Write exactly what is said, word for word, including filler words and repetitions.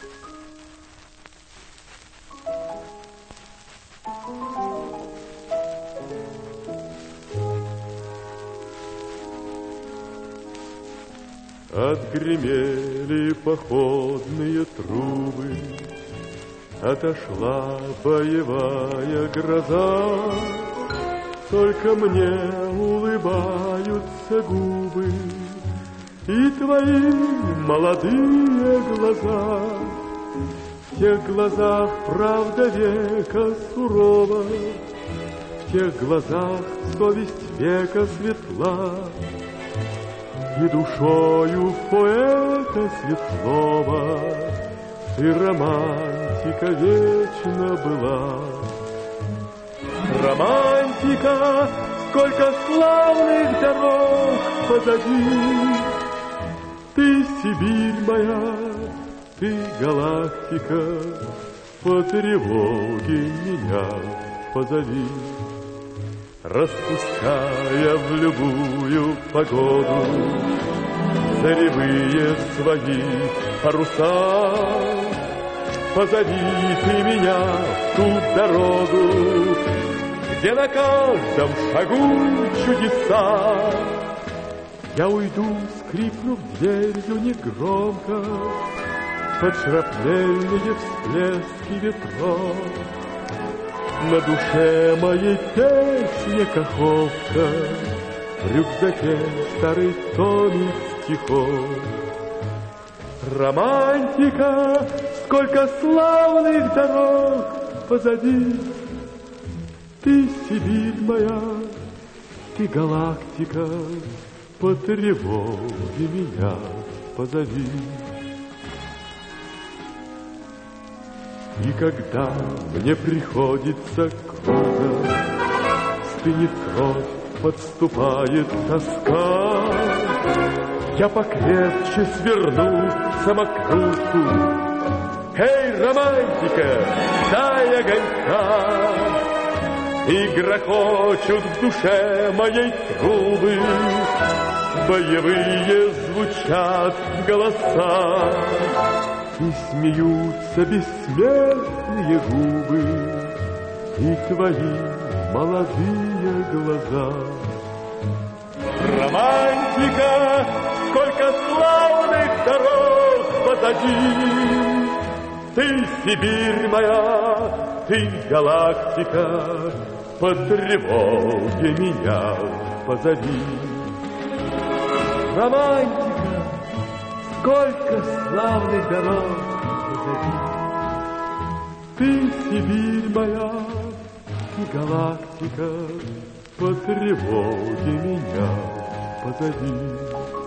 Отгремели походные трубы, отошла боевая гроза, только мне улыбаются губы и твои молодые глаза. В тех глазах правда века сурова, в тех глазах совесть века светла, и душою поэта светлого ты романтика вечно была. Романтика, сколько славных дорог позади, ты Сибирь моя, ты галактика, по тревоге меня позови. Распуская в любую погоду заревые свои паруса, позови ты меня в ту дорогу, где на каждом шагу чудеса. Я уйду, скрипнув дверью негромко, под шрапнельные всплески ветров. На душе моей песня каховка, в рюкзаке старый томик стихов. Романтика, сколько славных дорог позади, ты Сибирь моя, ты галактика, по тревоге меня позови. И когда мне приходится круто, стынет кровь, подступает тоска, я покрепче сверну самокрутку. Эй, романтика, дай огонька! И грохочут в душе моей трубы, боевые звучат голоса. И смеются бессмертные губы и твои молодые глаза. Романтика, сколько славных дорог позади, ты Сибирь моя, ты галактика, по тревоге меня позови. Романтика, сколько славных дорог позади, ты Сибирь моя, ты галактика, по тревоге меня позови.